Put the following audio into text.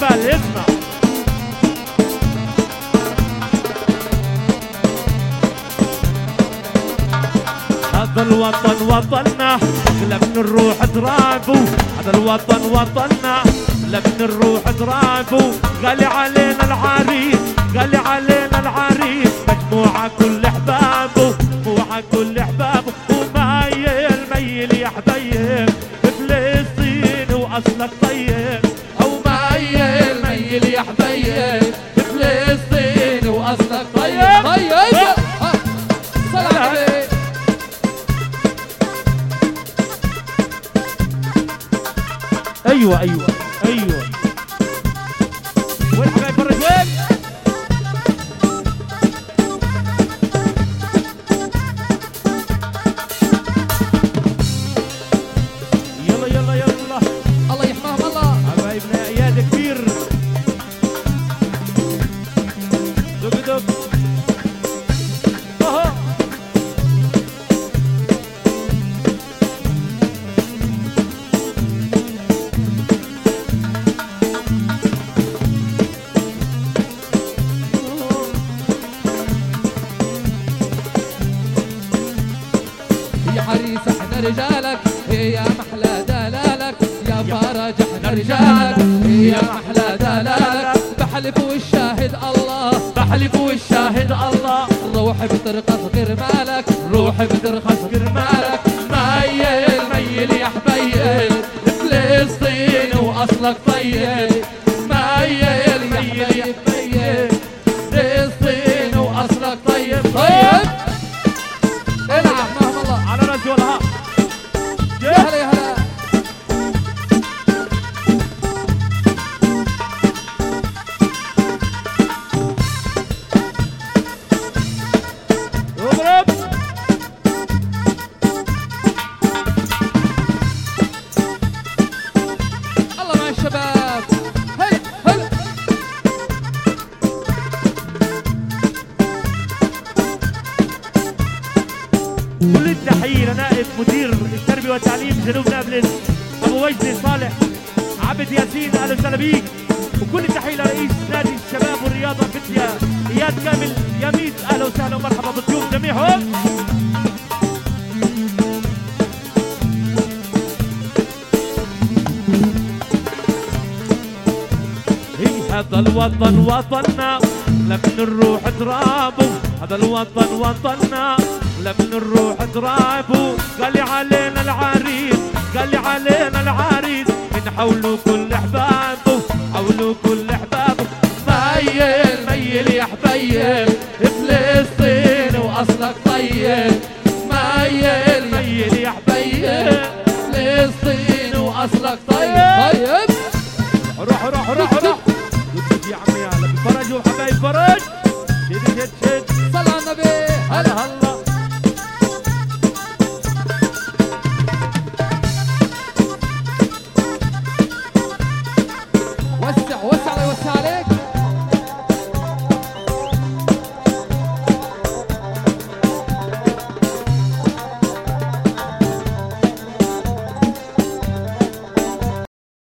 الجبال. اسمع هذا الوطن وطننا لمن نروح ترابو، هذا الوطن وطننا لمن نروح ترابو. غالي علينا العريس، غالي علينا العريس، مجموعة كل احبابه، مجموعة كل احبابه. ومايل ميل يا حبيب فلسطين واصلك طيب، او مايل ميل يا حبيب فلسطين واصلك طيب. طيب صل على ايوه ايوه ايوه. وين حبايب فرج وين؟ يلا يلا يلا الله يحماهم الله. حبايبنا اياد كبير. دق دق اهو. يا عريس احنا رجالك يا محلى دلالك، يا فرج احنا رجالك يا محلى دلالك. بحلف والشاهد الله، بحلف والشاهد الله. روح بترقص غير مالك، روح بترقص غير مالك. ميل ميل يا حبيب فلسطين واصلك طيب. ميل يا حبيب فلسطين واصلك طيب. طيب العب مهما الله على راسي والله. يا هلا يا هلا. اضرب الله مع الشباب. هلا هلا. كل التحية لنائب مدير التربية والتعليم جنوب نابلس أبو وجدي صالح عبد ياسين، أهلا وسهلا بيك. وكل التحية لرئيس نادي الشباب والرياضة فتيا إياد كامل يميت، أهلا وسهلا ومرحبا بالضيوف جميعهم. هذا الوطن وطننا لمن نروح ترابه، هذا الوطن وطننا لمن نروح ترابه. قال لي علينا العريس، قال لي علينا العريس، من حوله كل احبابه، حوله كل احبابه. ميل ميل يا حبيب فلسطين واصلك طيب. ميل ميل يا حبيب فلسطين واصلك طيب. طيب روح روح روح روح يا عمي. يلا بفرج وحبايب فرج. شد شد شد. صل على النبي. هلا هلا.